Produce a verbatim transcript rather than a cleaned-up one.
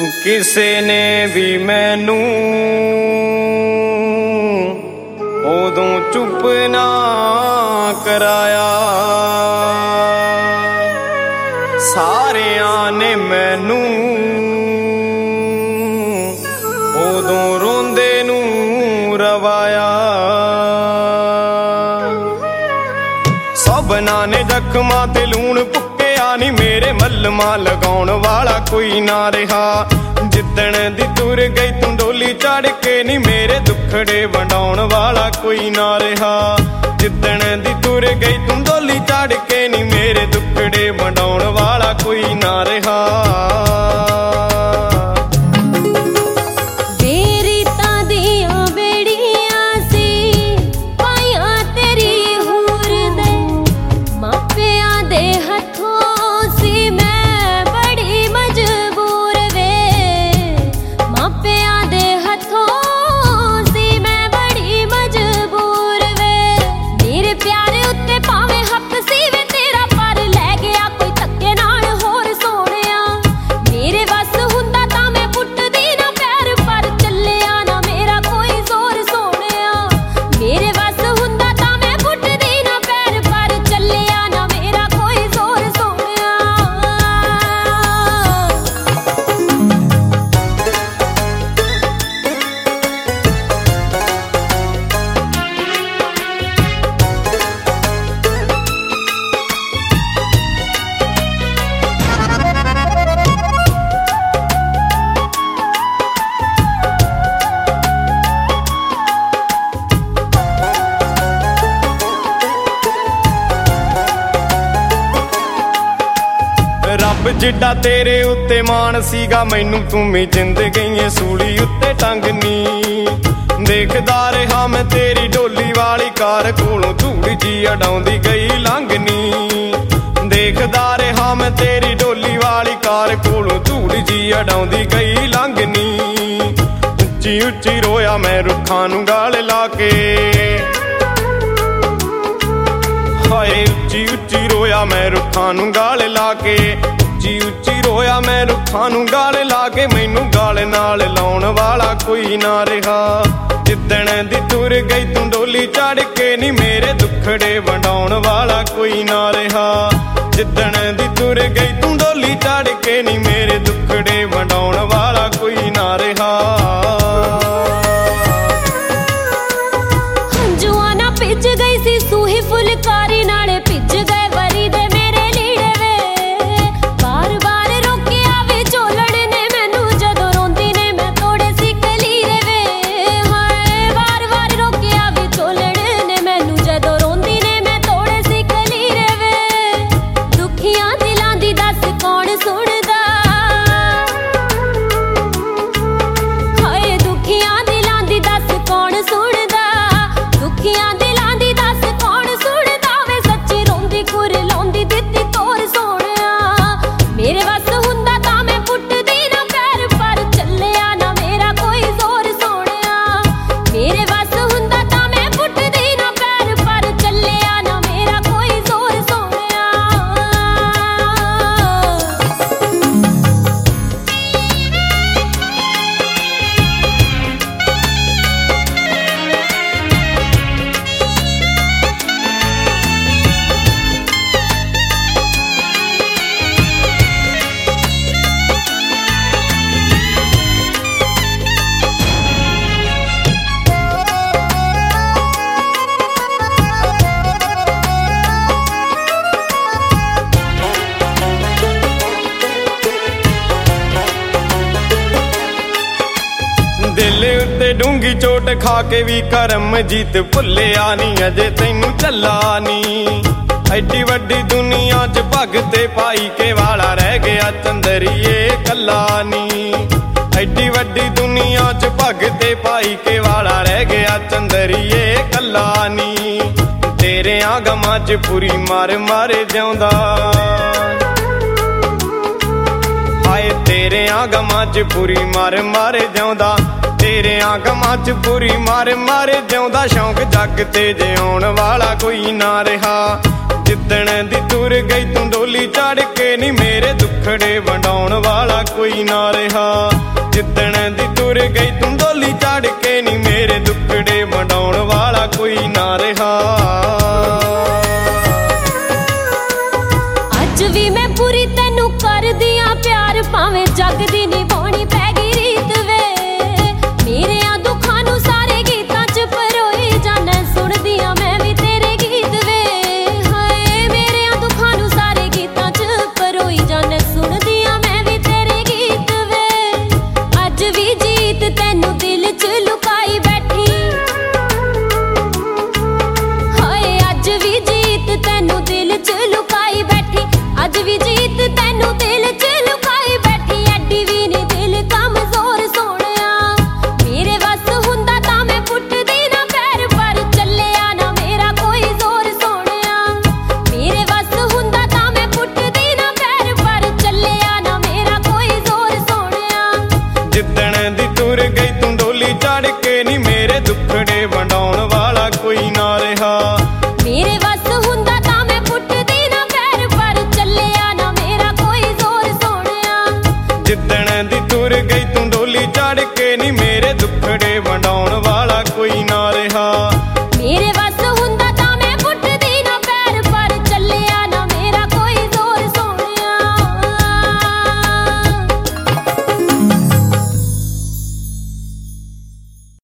ਕਿਸੇ ਨੇ ਵੀ ਮੈਨੂੰ ਉਦੋਂ ਚੁੱਪ ਨਾ ਕਰਾਇਆ, ਸਾਰਿਆਂ ਨੇ ਮੈਨੂੰ ਉਦੋਂ ਰੋਂਦੇ ਨੂੰ ਰਵਾਇਆ। ਸਭਨਾਂ ਨੇ ਜ਼ਖਮਾਂ ਤੇ ਲੂਣ ਭੁੱਕਿਆ ਨੀ, ਮੇਰੇ ਮੱਲਮਾਂ ਲਗਾਉਣ ਵਾਲਾ ਕੋਈ ਨਾ ਰਿਹਾ। ਜਿੱਦਣ ਦੀ ਤੁਰ ਗਈ ਤੂੰ ਡੋਲੀ ਚੜ੍ਹ ਕੇ ਨੀ, ਮੇਰੇ ਦੁੱਖੜੇ ਵੰਡਾਉਣ ਵਾਲਾ ਕੋਈ ਨਾ ਰਿਹਾ। ਜਿੱਦਣ ਦੀ ਤੁਰ ਗਈ ਤੂੰ ਡੋਲੀ ਚੜ੍ਹ ਕੇ ਨੀ, ਮੇਰੇ ਦੁੱਖੜੇ ਵੰਡਾਉਣ ਵਾਲਾ ਕੋਈ ਨਾ ਰਿਹਾ। ਰੱਬ ਜਿੱਡਾ ਤੇਰੇ ਉੱਤੇ ਮਾਣ ਸੀਗਾ, ਮੈਨੂੰ ਤੂੰ ਵੀ ਜਿੰਦ ਗਈਏ ਸੂਲੀ ਉੱਤੇ ਟੰਗਨੀ। ਦੇਖਦਾ ਰਿਹਾ ਮੈਂ ਤੇਰੀ ਡੋਲੀ ਵਾਲੀ ਕਾਰ ਕੋਲੋਂ ਧੂੜ ਜੀ ਅਡਾਉਂਦੀ ਗਈ ਲੰਘਨੀ। ਦੇਖਦਾ ਰਿਹਾ ਮੈਂ ਤੇਰੀ ਡੋਲੀ ਵਾਲੀ ਕਾਰ ਕੋਲੋਂ ਧੂੜ ਜੀ ਅਡਾਉਂਦੀ ਗਈ ਲੰਘਨੀ। ਉੱਚੀ ਉੱਚੀ ਰੋਇਆ ਮੈਂ ਰੁੱਖਾਂ ਨੂੰ ਗਾਲ ਲਾ ਕੇ, ਹਾਏ ਉੱਚੀ ਉੱਚੀ ਰੋਇਆ ਮੈਂ ਰੁੱਖਾਂ ਨੂੰ ਗਾਲ ਲਾ ਕੇ। ਉੱਚੀ ਉੱਚੀ ਰੋਇਆ ਮੈਂ ਰੁੱਖਾਂ ਨੂੰ ਗਾਲ ਲਾ ਕੇ, ਮੈਨੂੰ ਗਾਲ ਨਾਲ ਲਾਉਣ ਵਾਲਾ ਕੋਈ ਨਾ ਰਿਹਾ। ਜਿੱਦਣ ਦੀ ਤੁਰ ਗਈ ਤੂੰ ਡੋਲੀ ਚੜ੍ਹ ਕੇ ਨੀ, ਮੇਰੇ ਦੁੱਖੜੇ ਵੰਡਾਉਣ ਵਾਲਾ ਕੋਈ ਨਾ ਰਿਹਾ। ਜਿੱਦਣ ਦੀ ਤੁਰ ਗਈ ਤੂੰ ਡੋਲੀ ਚੜ੍ਹ ਕੇ ਨੀ, ਮੇਰੇ ਦੁੱਖੜੇ ਵੰਡਾਉਣ ਵਾਲਾ ਕੋਈ ਨਾ ਰਿਹਾ। ਹੰਝੂਆਂ ਨਾ ਭਿੱਜ ਗਈ ਸੀ ਸੂਹੀ ਫੁਲਕਾਰੀ, ਨਾਲੇ ਭਿੱਜ ਗਏ ਵਰੀ ਦੇ ਮੇਰੇ ਲੀੜੇ ਵੇ। ਬਾਰ ਬਾਰ ਰੋਕਿਆ ਵੇ ਝੋਲਣ ਨੇ ਮੈਨੂੰ, ਜਦੋਂ ਰੋਂਦੀ ਨੇ ਮੈਂ ਤੋੜੇ ਸੀ ਕਲੀਰੇ ਵੇ। ਹਾਏ ਵਾਰ ਵਾਰ ਰੋਕਿਆ ਵੇ ਝੋਲਣ ਨੇ ਮੈਨੂੰ, ਜਦੋਂ ਰੋਂਦੀ ਨੇ ਮੈਂ ਤੋੜੇ ਸੀ ਕਲੀਰੇ ਵੇ। ਦੁਖੀਆਂ ਦਿਲਾਂ ਦੀ ਦੱਸ ਕੌਣ ਸੁਣਦਾ, ਹਾਏ ਦੁਖੀਆਂ ਦਿਲਾਂ ਦੀ ਦੱਸ ਕੌਣ ਸੁਣਦਾ। ਦੁਖੀਆਂ ਦਿਲਾਂ ਦੀ ਦੱਸ ਕੌਣ ਸੁਣਦਾ ਵੇ, ਸੱਚੀ ਰੋਂਦੀ ਕੁਰ ਲਾਉਂਦੀ ਦਿੱਤੀ ਤੋਰ ਸੋਹਣਿਆ। ਮੇਰੇ ਵੱਸ ਹੁੰਦਾ ਤਾਂ ਮੈਂ ਪੁੱਟਦੀ ਨਾ ਪੈਰ, ਪਰ ਚੱਲਿਆ ਨਾ ਮੇਰਾ ਕੋਈ ਜ਼ੋਰ ਸੋਹਣਿਆ। ਮੇਰੇ ਵੱਸ ਹੁੰਦਾ ਤਾਂ ਮੈਂ ਪੁੱਟਦੀ ਨਾ ਪੈਰ, ਪਰ ਚੱਲਿਆ ਨਾ ਮੇਰਾ ਕੋਈ ਜ਼ੋਰ ਸੋਹਣਿਆ। ਦਿਲ ਉੱਤੇ ਡੂੰਗੀ ਚੋਟ ਖਾ ਕੇ ਵੀ ਕਰਮਜੀਤ ਭੁੱਲਿਆ ਨੀ ਅਜੇ ਤੈਨੂੰ ਝੱਲਾ ਨੀ। ਐਡੀ ਵੱਡੀ ਦੁਨੀਆ 'ਚ ਭਗਤੇ ਪਾਈ ਕੇ ਵਾਲਾ ਰਹਿ ਗਿਆ ਚੰਦਰੀਏ ਕੱਲਾ ਨੀ। ਐਡੀ ਵੱਡੀ ਦੁਨੀਆ 'ਚ ਭਗਤੇ ਪਾਈ ਕੇ ਵਾਲਾ ਰਹਿ ਗਿਆ ਚੰਦਰੀਏ ਕੱਲਾ ਨੀ। ਤੇਰੇ ਆਗਮਾਂ 'ਚ ਪੂਰੀ ਮਾਰ ਮਾਰ ਜਿਉਂਦਾ, ਹਾਏ ਤੇਰੇ ਆਗਮਾਂ 'ਚ ਪੂਰੀ ਮਾਰ ਮਾਰ ਜਿਉਂਦਾ। ਤੇਰੇ ਆਗਮਾਂ 'ਚ ਪੂਰੀ ਮਾਰ ਮਾਰ ਜਿਉਂਦਾ, ਸ਼ੌਂਕ ਜੱਗ ਤੇ ਜਿਉਣ ਵਾਲਾ ਕੋਈ ਨਾ ਰਿਹਾ। ਜਿੱਦਣ ਦੀ ਤੁਰ ਗਈ ਤੂੰ ਡੋਲੀ ਚੜ ਕੇ ਨੀ ਮੇਰੇ ਦੁੱਖੜੇ ਵੰਡਾਉਣ ਵਾਲਾ ਕੋਈ ਨਾ ਰਿਹਾ। ਜਿੱਦਣ ਦੀ ਤੁਰ ਗਈ ਤੂੰ ਡੋਲੀ ਚੜ ਕੇ ਨੀ ਮੇਰੇ ਦੁੱਖੜੇ ਵੰਡਾਉਣ ਵਾਲਾ ਕੋਈ ਨਾ ਰਿਹਾ। ਅੱਜ ਵੀ ਮੈਂ ਪੂਰੀ ਤੈਨੂੰ ਕਰਦੀ ਆਂ ਪਿਆਰ, ਭਾਵੇਂ